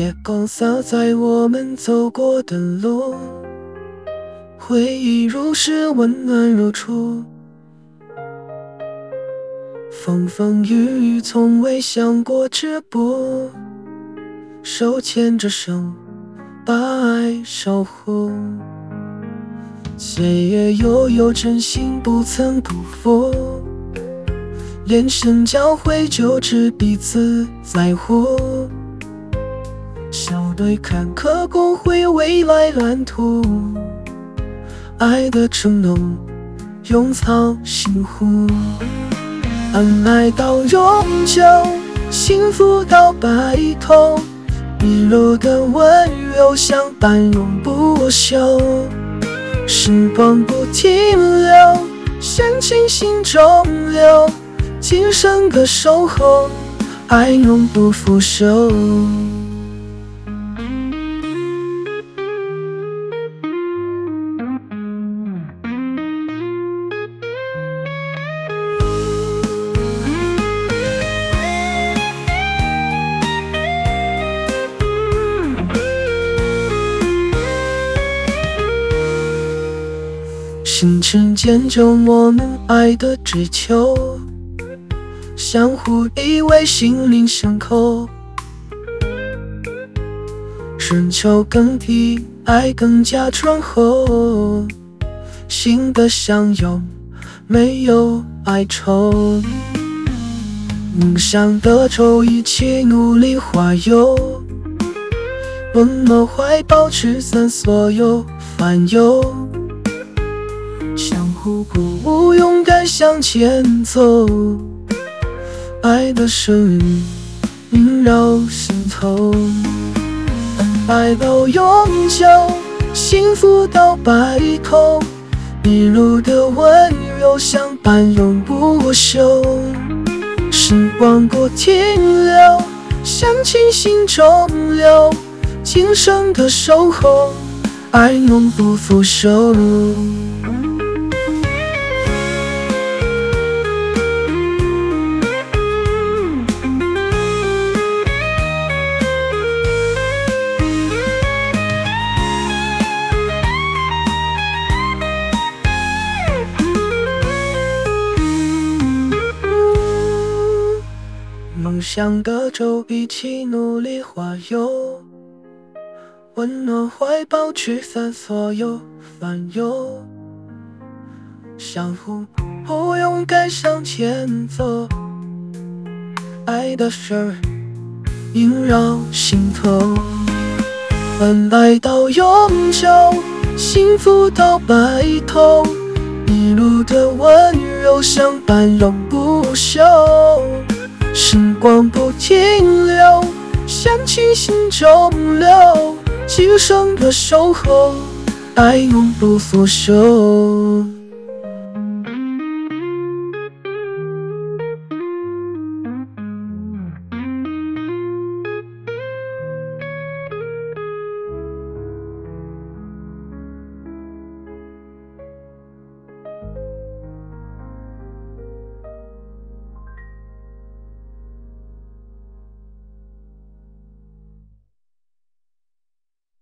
夜光洒在我们走过的路，回忆如诗，温暖如初。风风雨雨，从未想过止步，手牵着手，把爱守护。岁月悠悠，真心不曾辜负，连声交汇就知彼此在乎。笑对坎坷，共绘未来蓝图，爱的承诺永藏心湖。恩爱到永久，幸福到白头，一路的温柔相伴永不朽。时光不停留，深情心中留，今生的守候，爱永不腐朽。星辰见证我们爱的追求，相互依偎，心灵相扣。春秋更替，爱更加醇厚，心的相拥，没有哀愁。梦想的舟，一起努力化游，温暖怀抱驱散所有烦忧。相互鼓舞，勇敢向前走，爱的声音萦绕心头。恩爱到永久，幸福到白头，一路的温柔相伴永不朽。时光不停留，深情心中留，今生的守候，爱永不腐朽。梦想的舟，一起努力化游，温暖怀抱驱散所有烦忧。相互不勇敢向前走，爱的声萦绕心头。恩爱到永久，幸福到白头，一路的温柔相伴永不朽。时光不停留，深情心中留，今生的守候，爱永不腐朽。